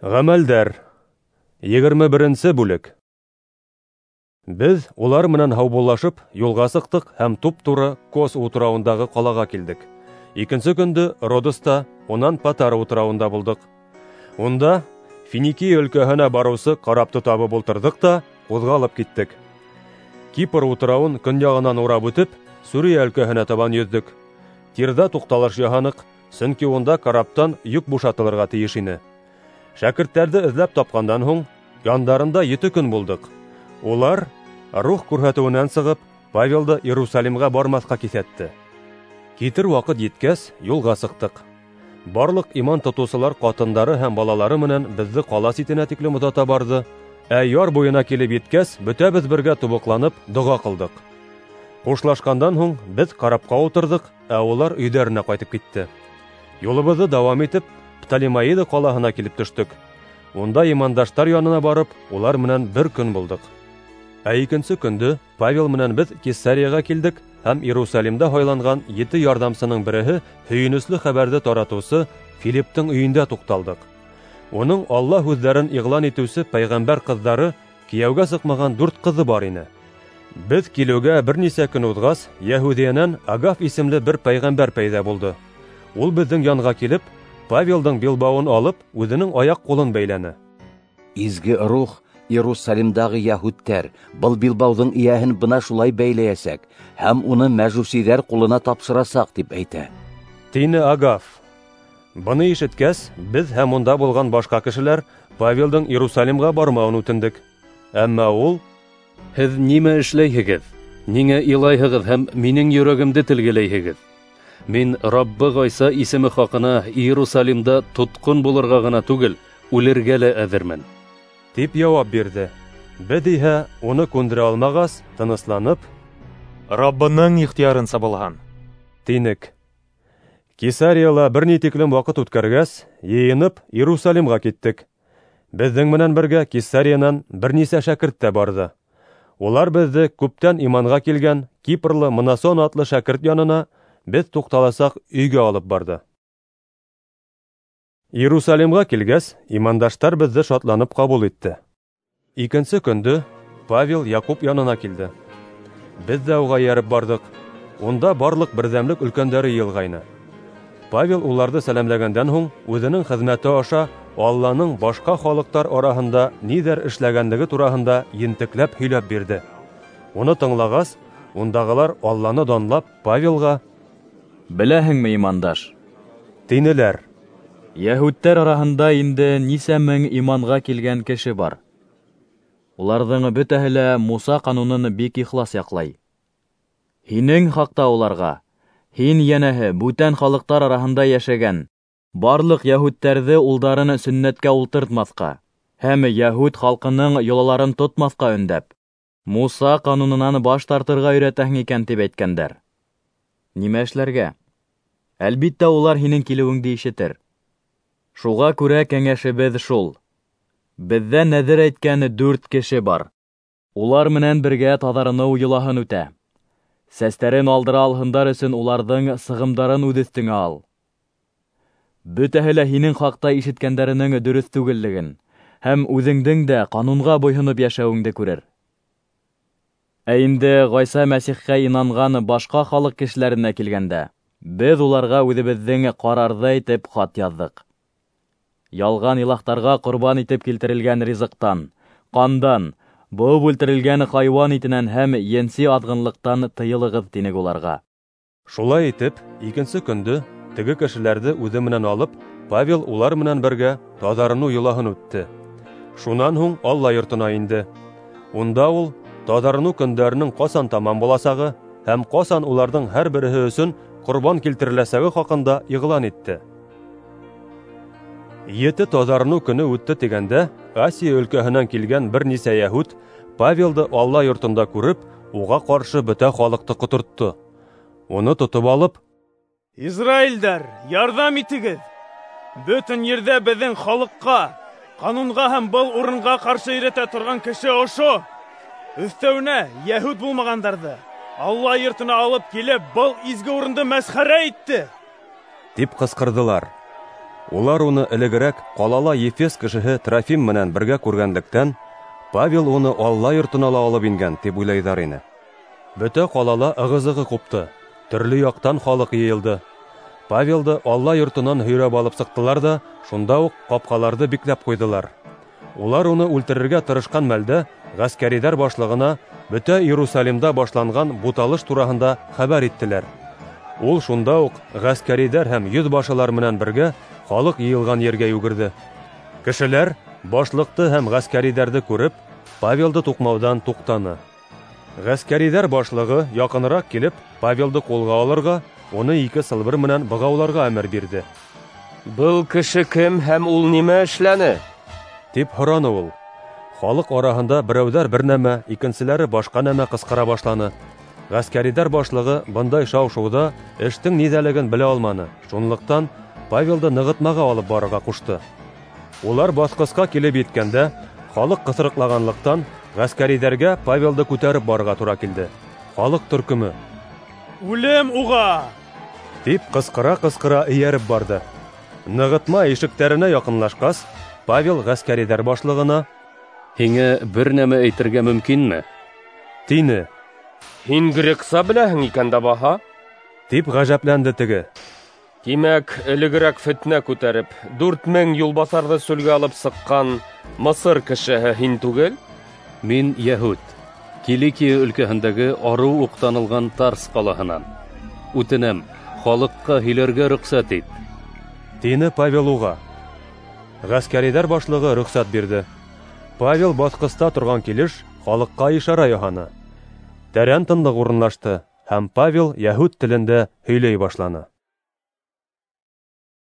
Гамәлдәр 21 бүлек. Без улар менән һаубуллашып юлга сыктык һәм туп-туры Кос утравындагы калага килдек. Икенче көндө Родоста, онан Патара утравында булдык. Унда Финикия өлкәһенә барусы карапты табып ултырдык та кузгалып киттек. Кипр утравын көньягынан урап үтеп, Сүрия өлкәһенә табан йөздек. Тирда тукталыш яһанык, сөнки унда караптан йөк бушатылырга тиеш ине. Шәкертләрде эзләп тапкандан һуң, яндарында 7 көн булдык. Улар, рух күрһәтүеннән сыгып, Павелды Иерусалимга бармаска кисәтте. Китер вакыт җиткәс, юлга сыктык. Барлык иман тотучылар катындары һәм балалары менән безне кала ситенә тиклем озата барды. Яр буена килеп җиткәс, бөтәбез бергә тубыкланып, дуга кылдык. Хушлашкандан һуң, без карапка утырдык, улар өйдәренә кайтып китте. Юлыбызны дәвам итеп, Птолемаида калаһына килеп төштек. Унда имандаштар янына барып, улар менән 1 көн булдык. Икенче көндө Павел менән без Кесарияга килдек һәм Иерусалимда һайланган 7 ярдәмчының береһе һөйнесле хәбәрде таратучы Филипптың өендә тукталдык. Уның Аллаһ үзләрен игълан итүче пәйгамбәр кызлары, кияүгә сыкмаган 4 кызы бар ине. Без килүгә берничә көн узгач, Яһудиянән Агаф исемле бер пәйгамбәр пәйда булды. Ул безнең янга килеп, Павелдың билбавын алып, үзенең аяк-кулын бәйләне. Изге рух Иерусалимдагы яһүдтәр был билбауның ияһен бына шулай бәйләясәк һәм уны мәҗүсиләр кулына тапшырасак дип әйтә. Тине Агаф. Буны ишеткәс, без һәм унда булган башка кешеләр Павелдың Иерусалимга бармавын үтендек. Әмма ул: "Һез нимә эшләйһегез? Нигә илайһыгыз һәм минең йөрәгемде телгеләйһегез? Мин Раббы Гайса исеме хакына Иерусалимда тоткын булырга гына түгел, үлергә лә әзермен", дип җавап бирде. Без иһә уны күндерә алмагач, тынысланып, Раббының ихтиярын сабылган, тинек. Кесарияла берни тиклем вакыт үткәргәс, йыенып Иерусалимга киттек. Безнең менән бергә Кесариянан берничә шәкерт тә барды. Улар безне күптән иманга килгән Кипрлы Мнасон атлы шәкерт янына без тукталасак өйгә алып барды. Иерусалимга килгәс, имандаштар безне шатланып кабул итте. Икенче көндө Павел Якуб янына килде. Без дә уга ярып бардык. Унда барлык бердәмлек өлкәннәре йылгайны. Павел уларды сәламләгәндән һуң, үзенең хезмәте аша Алланың башка халыктар араһында нидер эшләгәнлеге турасында ентекләп һөйләп бирде. Уны тыңлагас, ундагылар Алланы данлап Павелга: "Беләһеңме, имандаш? Тинеләр. Яһүдтәр араһында инде нисә мең иманга килгән кеше бар. Уларның бөтәһе лә Муса канунын бик ихлас яклай. Һинең хакта уларга, һин янәһе бүтән халыктар араһында яшәгән, барлык яһүдтәрне улдарын сөннәткә ултыртмаска һәм яһүд халкының йолаларын тотмаска өндәп, Муса канунынан баш тартырга өйрәтәһең икән дип әйткәннәр. Нимә эшләргә? Әлбиттә, улар һинең килүеңне ишетер. Шуга күрә кәңәшебез шул. Бездә нәзер әйткән 4 кеше бар. Улар менән бергә таҙарыныу йолаһын үтә. Сәстәрен алдыра алһындар өсөн уларҙың сығымдарын үҙ өҫтөңә ал. Бөтәһе лә һинең хаҡта ишеткәндәренең дөрөҫ түгеллеген һәм үҙеңдең дә ҡанунға буйһоноп йәшәүеңде күрер. Ә инде Гайса Мәсихкә инанган башҡа халыҡ кешеләренә килгәндә, без уларға үҙебеҙҙең ҡарарҙы әйтеп хат яҙҙык. Ялған илаһтарға ҡорбан итеп килтерелгән ризыҡтан, ҡандан, быуып үлтерелгән хайван итенән һәм енси аҙғынлыҡтан тыйылығыҙ, тинек уларға. Шулай итеп, икенче көндө теге кешеләрҙе үҙе менән алып, Павел улар менән бергә таҙарыныу йолаһын үтте. Шунан һуң Алла йортона инде. Унда ул таҙарыныу көндәренең ҡасан тамам буласағы һәм ҡасан уларҙың һәр береһе өсөн ҡорбан килтереләсәге хаҡында иғлан итте. 7 таҙарыныу көне үтте тигәндә, Асия өлкәһенән килгән бернисә яһүд Павелды Алла йортонда күреп, уға ҡаршы бөтә халыҡты ҡотортто. Уны тотоп алып: "Израильдәр, ярҙам итегеҙ! Бөтөн ерҙә беҙҙең халыҡҡа, ҡанунға һәм был урынға ҡаршы өйрәтә торған кеше ошо. Өҫтәүенә, яһүд булмағандарҙы Алла йортона алып килеп, был изге урынды мәсхәрә итте!" дип ҡысҡырҙылар. Улар уны элегрәк ҡалала Ефес кешеһе Трофим менән бергә күргәнлектән, Павел уны Алла йортона ла алып ингән дип уйлайҙар ине. Бөтә ҡалала ығызығы ҡупты, төрлө яҡтан халыҡ йыйылды. Павелды Алла йортонан һөйрәп алып сыҡтылар да, шунда уҡ ҡапҡаларҙы бикләп ҡуйҙылар. Улар уны үлтерергә тырышҡан мәлдә ғәскәриләр башлығына бөтә Иерусалимда башланған буталыш тураһында хәбәр иттеләр. Ул шунда уҡ ғәскәриләр һәм йөҙбашылар менән бергә халыҡ йыйылған ергә йүгерҙе. Кешеләр, башлыҡты һәм ғәскәриләрҙе күреп, Павелды туҡмауҙан туҡтаны. Ғәскәриләр башлығы яҡыныраҡ килеп, Павелды ҡулға алырға, уны 2 сылбыр менән бығауларға әмер бирҙе. «Был кеше кем һәм ул нимә эшләне?» Тип һораны ул. Халыҡ араһында берәүҙәр бер нәмә, икенселәре башҡа нәмә ҡысҡыра башланы. Ғәскәриләр башлығы бындай шау-шыуҙа эштең ниҙәлеген белә алманы. Шунлыҡтан Павелды нығытмаға алып барырға ҡушты. Улар баҫҡысҡа килеп еткәндә, халыҡ ҡыҫырыҡлағанлыҡтан, ғәскәриләргә Павелды күтәреп барырға тура килде. Халыҡ төркөмө: «Үлем уға!» дип ҡысҡыра-ҡысҡыра эйәреп барды. Нығытма ишектәренә яҡынлашҡас, Павел ғәскәриләр башлығына: «Һиңә бер нәмә әйтергә мөмкинме?» тине. «Һин грекса беләһең икән дә баһа?» дип ғәжәпләнде теге. «Тимәк, элегерәк фетнә күтәреп, 4000 юлбаҫарҙы сүлгә алып сыҡҡан Мысыр кешеһе һин түгел?» Мин Яһүд, Киликия өлкәһендәге арыу уҡтанылған Тарс ҡалаһынан. Үтенәм, халыҡҡа һөйләргә рөхсәт ит. Тине Павел уға. Ғәскәриләр башлығы рөхсәт бирҙе. Павел баҫҡыста торған килеш халыҡҡа ишара яһаны. Тәрән тынлыҡ урынлашты һәм Павел Яһүд телендә һөйләй башланы.